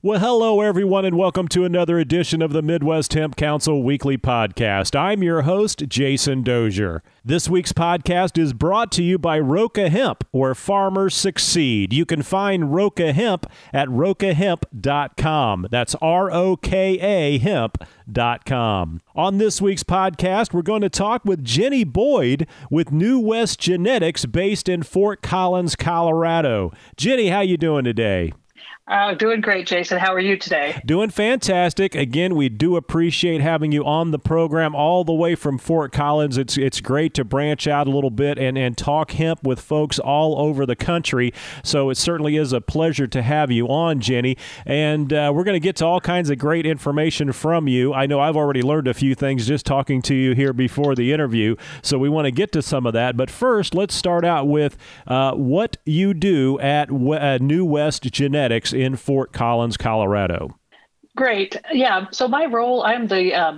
Well, hello, everyone, and welcome to another edition of the Midwest Hemp Council Weekly Podcast. I'm your host, Jason Dozier. This week's podcast is brought to you by Roca Hemp, where farmers succeed. You can find Roca Hemp at rocahemp.com. That's ROKA hemp.com. On this week's podcast, we're going to talk with Jenny Boyd with New West Genetics based in Fort Collins, Colorado. Jenny, how you doing today? Doing great, Jason. How are you today? Doing fantastic. Again, we do appreciate having you on the program all the way from Fort Collins. It's great to branch out a little bit and talk hemp with folks all over the country. So it certainly is a pleasure to have you on, Jenny. And we're going to get to all kinds of great information from you. I know I've already learned a few things just talking to you here before the interview. So we want to get to some of that. But first, let's start out with what you do at New West Genetics in Fort Collins, Colorado. Great. Yeah. So my role, I'm the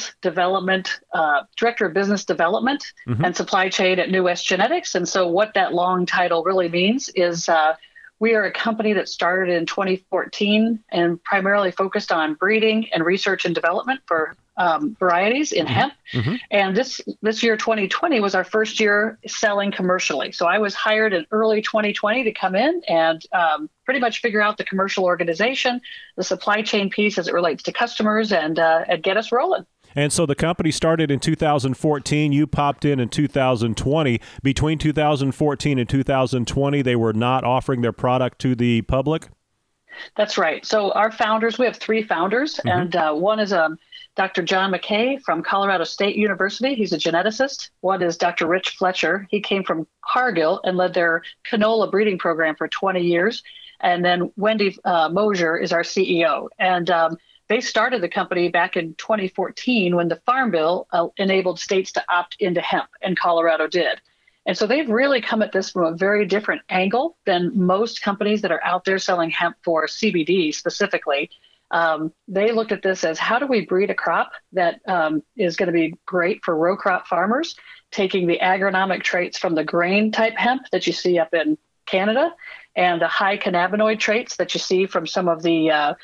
Director of Business Development and Supply Chain at New West Genetics. And so what that long title really means is we are a company that started in 2014 and primarily focused on breeding and research and development for varieties in hemp. And this year, 2020, was our first year selling commercially. So I was hired in early 2020 to come in and pretty much figure out the commercial organization, the supply chain piece as it relates to customers, and get us rolling. And so the company started in 2014. You popped in 2020. Between 2014 and 2020, they were not offering their product to the public? That's right. So our founders, we have three founders, and one is Dr. John McKay from Colorado State University. He's a geneticist. One is Dr. Rich Fletcher. He came from Cargill and led their canola breeding program for 20 years. And then Wendy Mosier is our CEO. And they started the company back in 2014 when the Farm Bill enabled states to opt into hemp, and Colorado did. And so they've really come at this from a very different angle than most companies that are out there selling hemp for CBD specifically. They looked at this as, how do we breed a crop that is going to be great for row crop farmers, taking the agronomic traits from the grain type hemp that you see up in Canada and the high cannabinoid traits that you see from some of the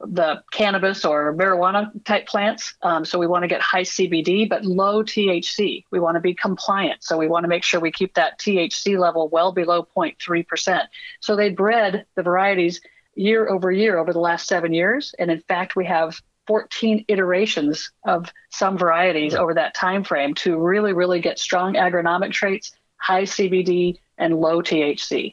cannabis or marijuana type plants. So we want to get high CBD, but low THC. We want to be compliant. So we want to make sure we keep that THC level well below 0.3%. So they bred the varieties year over the last 7 years. And in fact, we have 14 iterations of some varieties over that time frame to really, really get strong agronomic traits, high CBD, and low THC.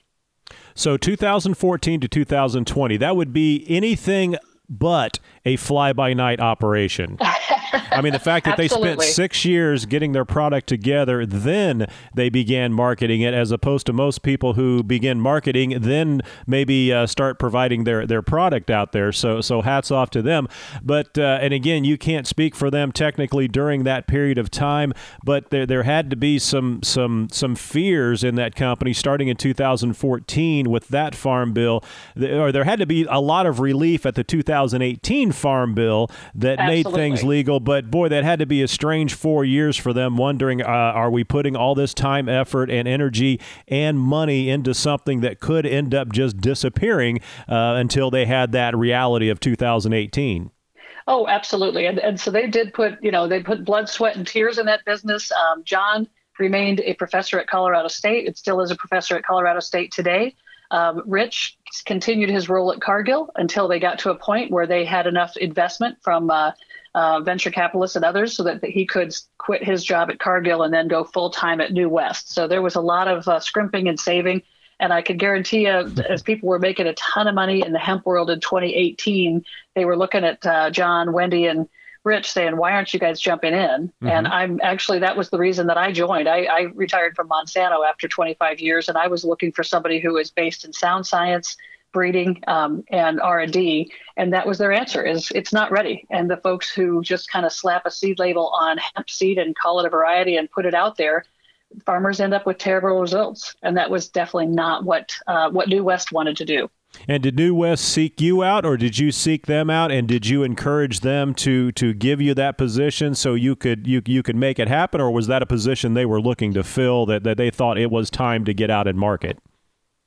So 2014 to 2020, that would be anything but a fly-by-night operation. I mean, the fact that they spent 6 years getting their product together, then they began marketing it, as opposed to most people who begin marketing, then maybe start providing their product out there. So hats off to them. But, and again, you can't speak for them technically during that period of time, but there had to be some fears in that company starting in 2014 with that Farm Bill, or there had to be a lot of relief at the 2018 Farm Bill that made things legal. But boy, that had to be a strange 4 years for them, wondering, are we putting all this time, effort, and energy and money into something that could end up just disappearing until they had that reality of 2018? Oh, absolutely. And so they did put, they put blood, sweat, and tears in that business. John remained a professor at Colorado State. It still is a professor at Colorado State today. Rich continued his role at Cargill until they got to a point where they had enough investment from venture capitalists and others so that he could quit his job at Cargill and then go full-time at New West. So there was a lot of scrimping and saving. And I can guarantee you, as people were making a ton of money in the hemp world in 2018, they were looking at John, Wendy, and Rich saying, why aren't you guys jumping in? And that was the reason that I joined. I retired from Monsanto after 25 years, and I was looking for somebody who was based in sound science, breeding, and R&D. And that was their answer, is it's not ready. And the folks who just kind of slap a seed label on hemp seed and call it a variety and put it out there, farmers end up with terrible results. And that was definitely not what New West wanted to do. And did New West seek you out, or did you seek them out? And did you encourage them to give you that position so you could make it happen? Or was that a position they were looking to fill that they thought it was time to get out and market?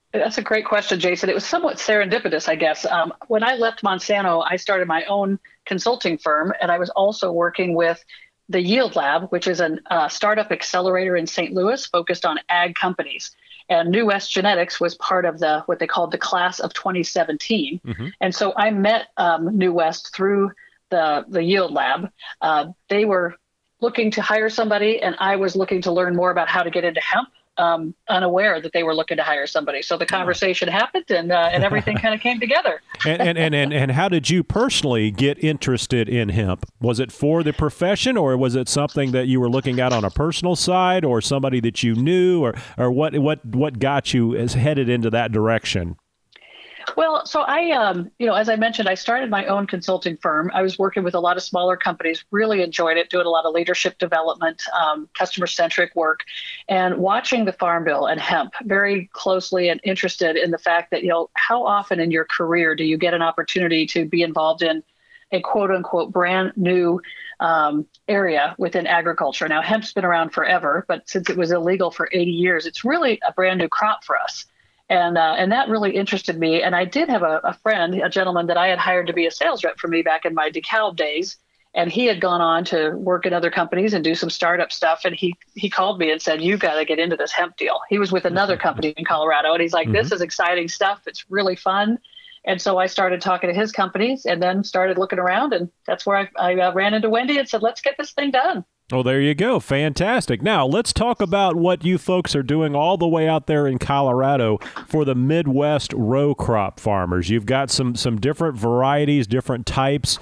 That's a great question, Jason. It was somewhat serendipitous, I guess. When I left Monsanto, I started my own consulting firm, and I was also working with the Yield Lab, which is a startup accelerator in St. Louis focused on ag companies. And New West Genetics was part of what they called the class of 2017. Mm-hmm. And so I met New West through the Yield Lab. They were looking to hire somebody, and I was looking to learn more about how to get into hemp. Unaware that they were looking to hire somebody. So the conversation happened and everything kind of came together. and how did you personally get interested in hemp? Was it for the profession, or was it something that you were looking at on a personal side, or somebody that you knew, or what got you headed into that direction? Well, so I, as I mentioned, I started my own consulting firm. I was working with a lot of smaller companies, really enjoyed it, doing a lot of leadership development, customer-centric work, and watching the Farm Bill and hemp very closely and interested in the fact that, how often in your career do you get an opportunity to be involved in a quote-unquote brand new area within agriculture. Now, hemp's been around forever, but since it was illegal for 80 years, it's really a brand new crop for us. And that really interested me. And I did have a friend, a gentleman that I had hired to be a sales rep for me back in my DeKalb days. And he had gone on to work at other companies and do some startup stuff. And he called me and said, "You got to get into this hemp deal." He was with another company in Colorado. And he's like, "This is exciting stuff. It's really fun." And so I started talking to his companies and then started looking around. And that's where I ran into Wendy and said, "Let's get this thing done." Oh, there you go. Fantastic. Now, let's talk about what you folks are doing all the way out there in Colorado for the Midwest row crop farmers. You've got some different varieties, different types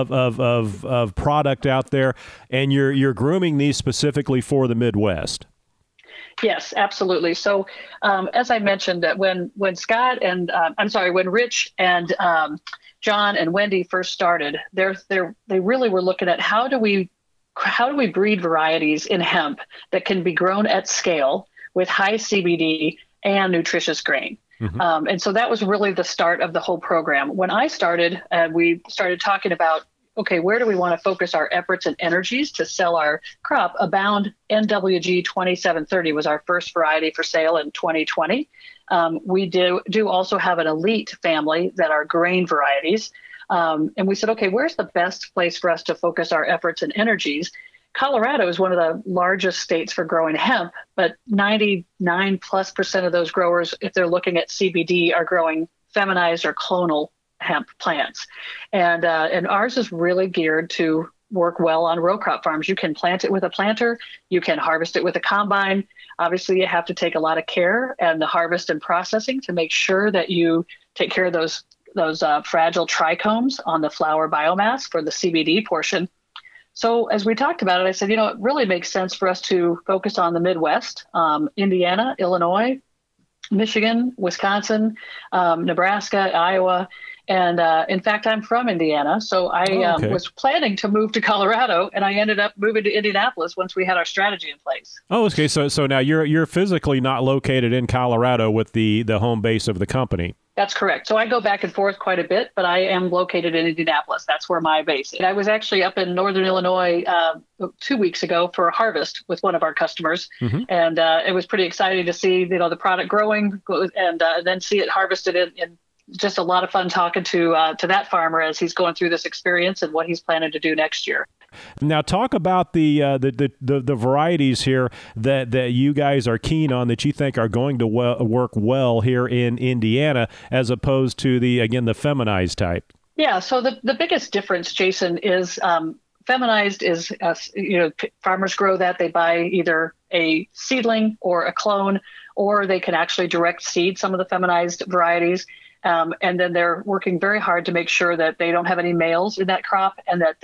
of product out there, and you're grooming these specifically for the Midwest. Yes, absolutely. So, as I mentioned, that when Scott and when Rich and John and Wendy first started, they really were looking at how do we breed varieties in hemp that can be grown at scale with high CBD and nutritious grain. Mm-hmm. And so that was really the start of the whole program. When I started, we started talking about, okay, where do we want to focus our efforts and energies to sell our crop? Abound NWG 2730 was our first variety for sale in 2020. We do also have an elite family that are grain varieties. And we said, okay, where's the best place for us to focus our efforts and energies? Colorado is one of the largest states for growing hemp, but 99+% of those growers, if they're looking at CBD, are growing feminized or clonal hemp plants. And ours is really geared to work well on row crop farms. You can plant it with a planter. You can harvest it with a combine. Obviously, you have to take a lot of care and the harvest and processing to make sure that you take care of those fragile trichomes on the flower biomass for the CBD portion. So as we talked about it, I said, it really makes sense for us to focus on the Midwest, Indiana, Illinois, Michigan, Wisconsin, Nebraska, Iowa. And in fact, I'm from Indiana, so I was planning to move to Colorado, and I ended up moving to Indianapolis once we had our strategy in place. Oh, okay. So now you're physically not located in Colorado with the home base of the company. That's correct. So I go back and forth quite a bit, but I am located in Indianapolis. That's where my base is. I was actually up in northern Illinois 2 weeks ago for a harvest with one of our customers. Mm-hmm. And it was pretty exciting to see the product growing and then see it harvested in just a lot of fun talking to that farmer as he's going through this experience and what he's planning to do next year. Now, talk about the varieties here that you guys are keen on that you think are going to work well here in Indiana, as opposed to the feminized type. Yeah. So the biggest difference, Jason, is feminized is farmers grow that. They buy either a seedling or a clone, or they can actually direct seed some of the feminized varieties. And then they're working very hard to make sure that they don't have any males in that crop and that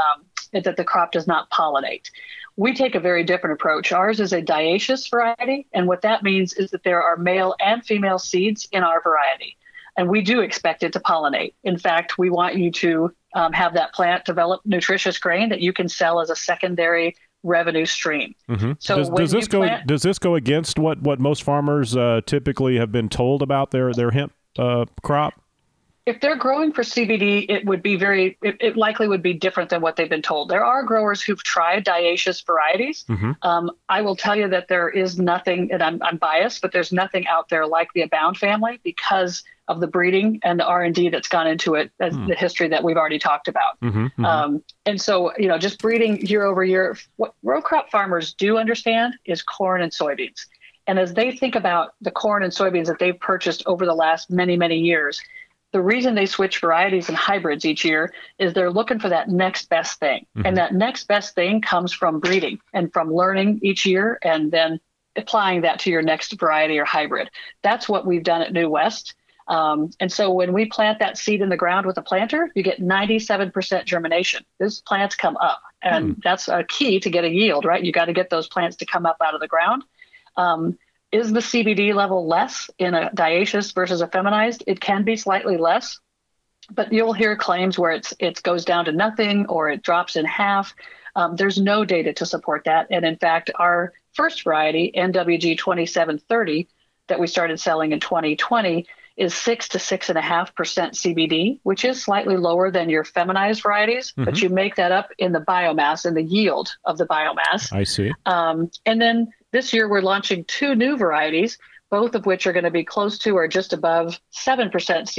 that the crop does not pollinate. We take a very different approach. Ours is a dioecious variety, and what that means is that there are male and female seeds in our variety, and we do expect it to pollinate. In fact, we want you to have that plant develop nutritious grain that you can sell as a secondary revenue stream. Mm-hmm. So does this go against what most farmers typically have been told about their hemp crop? If they're growing for CBD, it likely would be different than what they've been told. There are growers who've tried dioecious varieties. I will tell you that there is nothing, and I'm biased, but there's nothing out there like the Abound family because of the breeding and the R&D that's gone into it, as the history that we've already talked about. And so, just breeding year over year, what row crop farmers do understand is corn and soybeans. And as they think about the corn and soybeans that they've purchased over the last many, many years, the reason they switch varieties and hybrids each year is they're looking for that next best thing. And that next best thing comes from breeding and from learning each year and then applying that to your next variety or hybrid. That's what we've done at New West. And so when we plant that seed in the ground with a planter, you get 97% germination. Those plants come up, and that's a key to get a yield, right? You got to get those plants to come up out of the ground. Is the CBD level less in a dioecious versus a feminized? It can be slightly less, but you'll hear claims where it goes down to nothing or it drops in half. There's no data to support that. And in fact, our first variety, NWG 2730, that we started selling in 2020, is 6 to 6.5% CBD, which is slightly lower than your feminized varieties, but you make that up in the biomass and the yield of the biomass. I see. And then this year we're launching 2 new varieties, both of which are going to be close to or just above 7%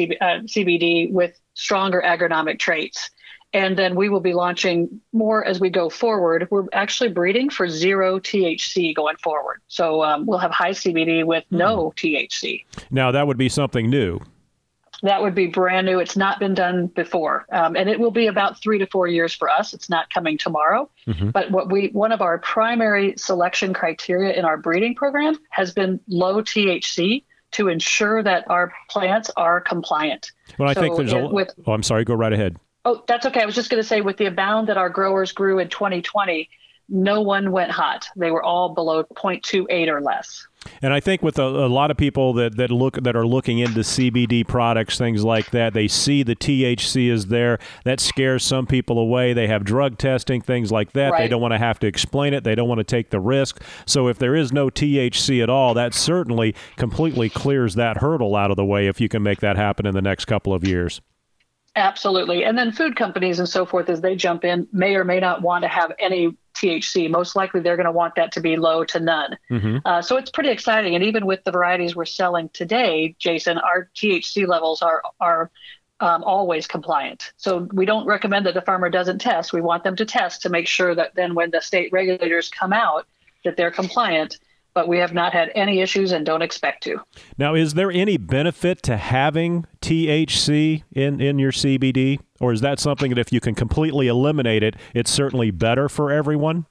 CBD with stronger agronomic traits. And then we will be launching more as we go forward. We're actually breeding for 0 THC going forward. So we'll have high CBD with no THC. Now, that would be something new. That would be brand new. It's not been done before. And it will be about 3 to 4 years for us. It's not coming tomorrow. But one of our primary selection criteria in our breeding program has been low THC to ensure that our plants are compliant. Well, I think there's I'm sorry, go right ahead. Oh, that's okay. I was just going to say with the Abound that our growers grew in 2020, no one went hot. They were all below 0.28 or less. And I think with a lot of people that are looking into CBD products, things like that, they see the THC is there. That scares some people away. They have drug testing, things like that. Right. They don't want to have to explain it. They don't want to take the risk. So if there is no THC at all, that certainly completely clears that hurdle out of the way if you can make that happen in the next couple of years. Absolutely. And then food companies and so forth, as they jump in, may or may not want to have any THC. Most likely they're going to want that to be low to none. So it's pretty exciting. And even with the varieties we're selling today, Jason, our THC levels are always compliant. So we don't recommend that the farmer doesn't test. We want them to test to make sure that then when the state regulators come out, that they're compliant. But we have not had any issues and don't expect to. Now, is there any benefit to having THC in your CBD? Or is that something that if you can completely eliminate it, it's certainly better for everyone?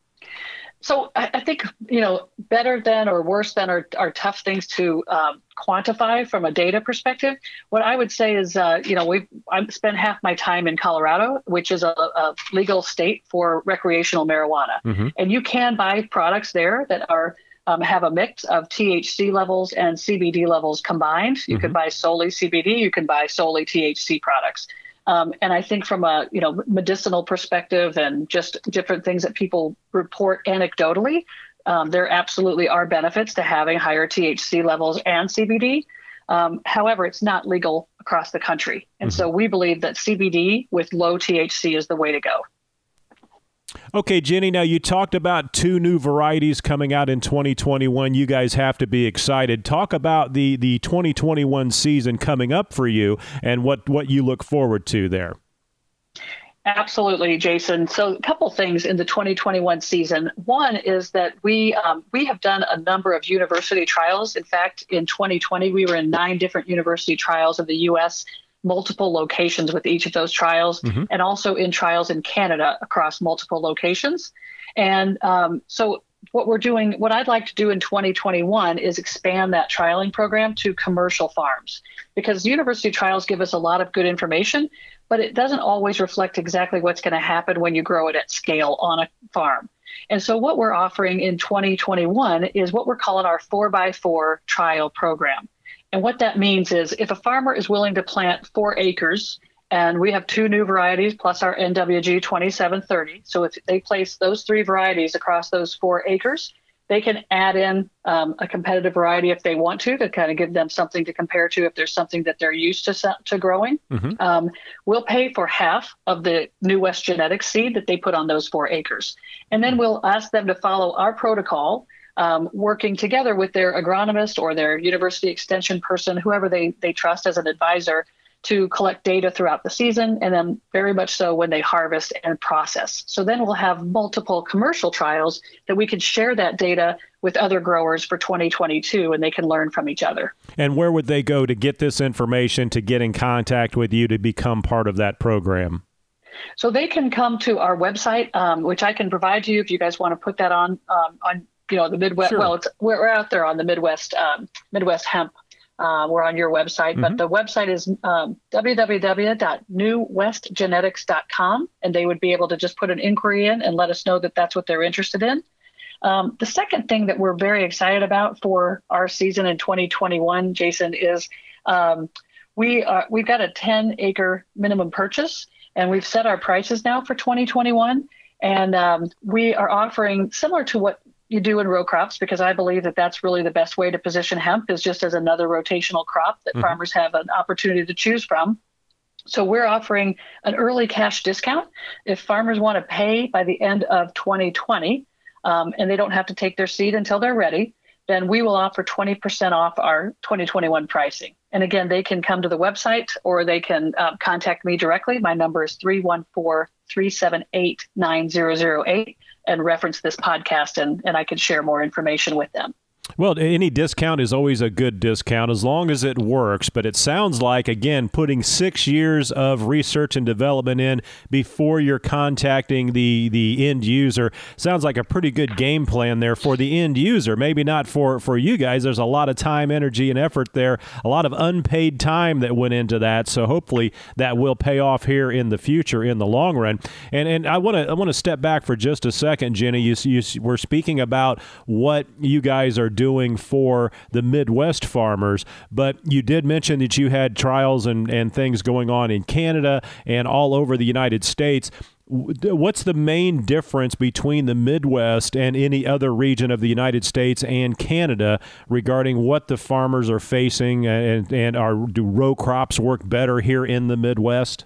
So I think, better than or worse than are tough things to quantify from a data perspective. What I would say is, I've spent half my time in Colorado, which is a legal state for recreational marijuana. And you can buy products there that are have a mix of THC levels and CBD levels combined. You can buy solely CBD, you can buy solely THC products. And I think from a medicinal perspective and just different things that people report anecdotally, there absolutely are benefits to having higher THC levels and CBD. However, it's not legal across the country. And so we believe that CBD with low THC is the way to go. Okay, Jenny, now you talked about 2 new varieties coming out in 2021. You guys have to be excited. Talk about the 2021 season coming up for you and what you look forward to there. Absolutely, Jason. So a couple things in the 2021 season. One is that we have done a number of university trials. In fact, in 2020, we were in 9 different university trials of the U.S., multiple locations with each of those trials, and also in trials in Canada across multiple locations. And so what I'd like to do in 2021 is expand that trialing program to commercial farms, because university trials give us a lot of good information, but it doesn't always reflect exactly what's going to happen when you grow it at scale on a farm. And so what we're offering in 2021 is what we're calling our 4x4 trial program. And what that means is if a farmer is willing to plant 4 acres, and we have 2 new varieties plus our NWG 2730. So if they place those 3 varieties across those 4 acres, They can add in a competitive variety if they want to kind of give them something to compare to if there's something that they're used to growing. Mm-hmm. We'll pay for half of the New West Genetics seed that they put on those 4 acres. And then we'll ask them to follow our protocol, working together with their agronomist or their university extension person, whoever they trust as an advisor, to collect data throughout the season, and then very much so when they harvest and process. So then we'll have multiple commercial trials that we can share that data with other growers for 2022, and they can learn from each other. And where would they go to get this information, to get in contact with you, to become part of that program? So they can come to our website, which I can provide to you if you guys want to put that on the Midwest. Sure. Well, we're out there on the Midwest Hemp. We're on your website, mm-hmm. but the website is www.newwestgenetics.com, and they would be able to just put an inquiry in and let us know that that's what they're interested in. The second thing that we're very excited about for our season in 2021, Jason, is we've got a 10-acre minimum purchase, and we've set our prices now for 2021, and we are offering similar to what you do in row crops, because I believe that that's really the best way to position hemp, is just as another rotational crop that mm-hmm. farmers have an opportunity to choose from. So we're offering an early cash discount. If farmers want to pay by the end of 2020, and they don't have to take their seed until they're ready, then we will offer 20% off our 2021 pricing. And again, they can come to the website or they can contact me directly. My number is 314-378-9008. And reference this podcast, and I can share more information with them. Well, any discount is always a good discount as long as it works. But it sounds like, again, putting 6 years of research and development in before you're contacting the end user sounds like a pretty good game plan there for the end user. Maybe not for you guys. There's a lot of time, energy, and effort there, a lot of unpaid time that went into that. So hopefully that will pay off here in the future, in the long run. And I want to step back for just a second, Jenny. You were speaking about what you guys are doing for the Midwest farmers, but you did mention that you had trials and things going on in Canada and all over the United States. What's the main difference between the Midwest and any other region of the United States and Canada regarding what the farmers are facing, and do row crops work better here in the Midwest?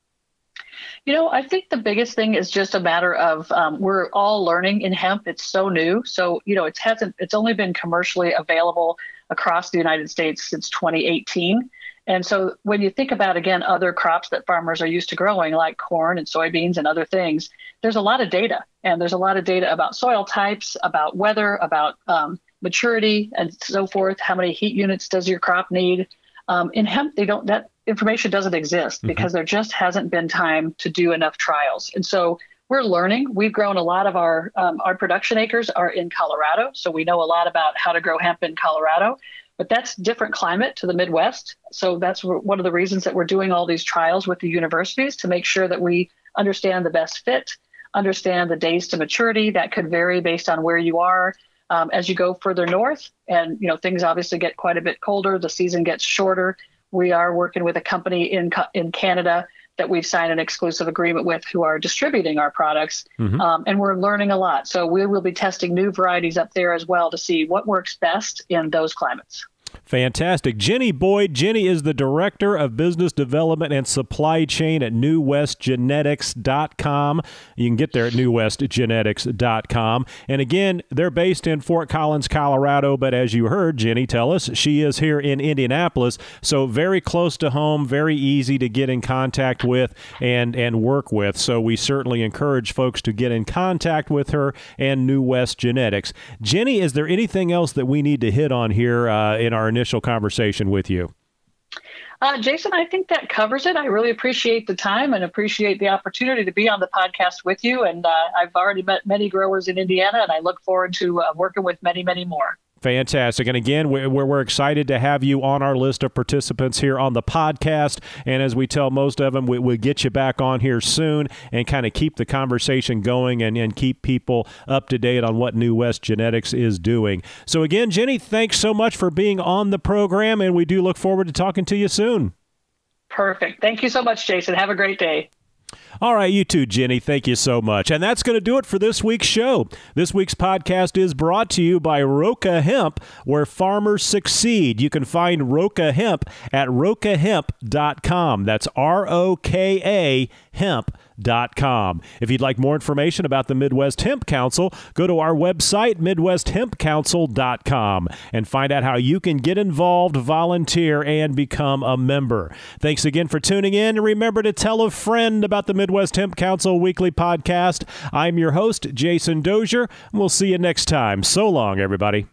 I think the biggest thing is just a matter of we're all learning in hemp. It's so new. So, it's only been commercially available across the United States since 2018. And so when you think about, again, other crops that farmers are used to growing, like corn and soybeans and other things, there's a lot of data. And there's a lot of data about soil types, about weather, about maturity and so forth. How many heat units does your crop need? In hemp, that information doesn't exist because there just hasn't been time to do enough trials. And so we're learning. We've grown a lot of our production acres are in Colorado. So we know a lot about how to grow hemp in Colorado, but that's different climate to the Midwest. So that's one of the reasons that we're doing all these trials with the universities, to make sure that we understand the best fit, understand the days to maturity. That could vary based on where you are. As you go further north, and things obviously get quite a bit colder, the season gets shorter. We are working with a company in Canada that we've signed an exclusive agreement with, who are distributing our products, and we're learning a lot. So we will be testing new varieties up there as well to see what works best in those climates. Fantastic. Jenny Boyd. Jenny is the Director of Business Development and Supply Chain at newwestgenetics.com. You can get there at newwestgenetics.com. And again, they're based in Fort Collins, Colorado, but as you heard Jenny tell us, she is here in Indianapolis, so very close to home, very easy to get in contact with and work with. So we certainly encourage folks to get in contact with her and New West Genetics. Jenny, is there anything else that we need to hit on here in our initial conversation with you? Jason, I think that covers it. I really appreciate the time and appreciate the opportunity to be on the podcast with you. And I've already met many growers in Indiana, and I look forward to working with many, many more. Fantastic. And again, we're excited to have you on our list of participants here on the podcast. And as we tell most of them, we'll get you back on here soon and kind of keep the conversation going and keep people up to date on what New West Genetics is doing. So again, Jenny, thanks so much for being on the program, and we do look forward to talking to you soon. Perfect. Thank you so much, Jason. Have a great day. All right, you too, Jenny. Thank you so much. And that's going to do it for this week's show. This week's podcast is brought to you by Roca Hemp, where farmers succeed. You can find Roca Hemp at rocahemp.com. That's ROKA hemp.com. If you'd like more information about the Midwest Hemp Council, go to our website, midwesthempcouncil.com, and find out how you can get involved, volunteer, and become a member. Thanks again for tuning in, and remember to tell a friend about the Midwest Hemp Council weekly podcast. I'm your host, Jason Dozier, and we'll see you next time. So long, everybody.